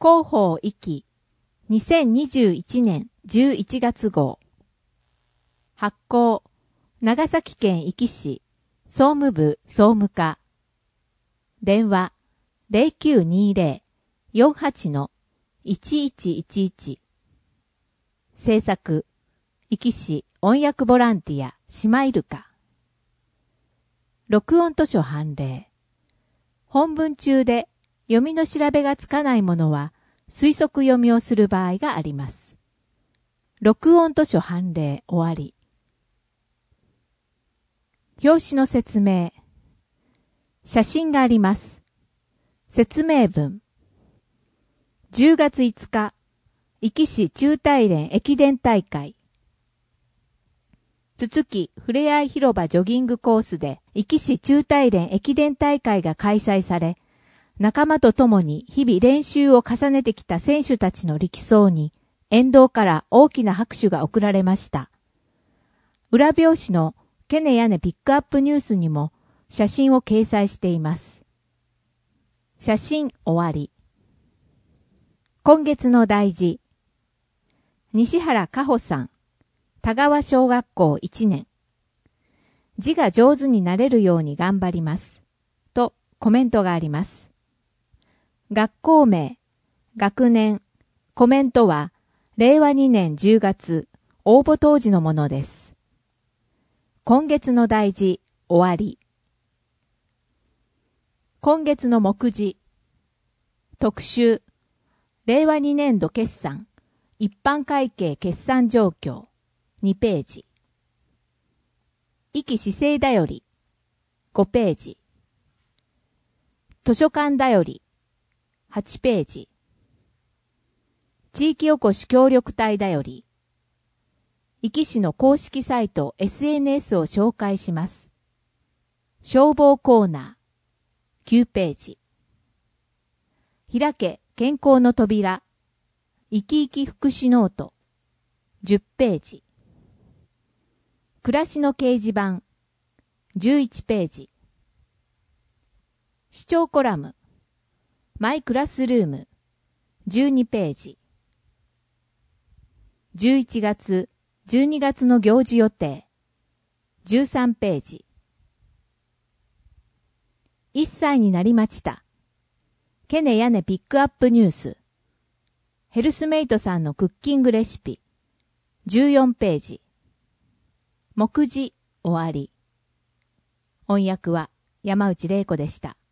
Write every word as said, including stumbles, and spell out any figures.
広報一期にせんにじゅういちねんじゅういちがつ号発行長崎県壱岐市総務部総務課電話 ゼロきゅうにゼロ よんはち いちいちいちいち 制作壱岐市音訳ボランティアシマイルカ録音図書判例本文中で読みの調べがつかないものは推測読みをする場合があります。録音図書判例終わり。表紙の説明。写真があります。説明文。じゅうがついつか、壱岐市中大連駅伝大会。つつきふれあい広場ジョギングコースで壱岐市中大連駅伝大会が開催され、仲間と共に日々練習を重ねてきた選手たちの力走に沿道から大きな拍手が送られました。裏表紙のケネヤネピックアップニュースにも写真を掲載しています。写真終わり。今月の題字。西原加穂さん、田川小学校いちねん。字が上手になれるように頑張ります。とコメントがあります。学校名、学年、コメントは、れいわにねんじゅうがつ、応募当時のものです。今月の題字、終わり。今月の目次、特集、れいわにねんど決算、一般会計決算状況、にページ。壱岐市政だより、ごページ。図書館だより、はちページ。地域おこし協力隊だより、壱岐市の公式サイト エスエヌエス を紹介します。消防コーナー、きゅうページ。開け健康の扉、生き生き福祉ノート、じゅっページ。暮らしの掲示板、じゅういちページ。視聴コラム、マイクラスルーム、じゅうにページ。じゅういちがつ、じゅうにがつの行事予定、じゅうさんページ。いっさいになりました。ケネヤネピックアップニュース。ヘルスメイトさんのクッキングレシピ、じゅうよんページ。目次終わり。音訳は山内玲子でした。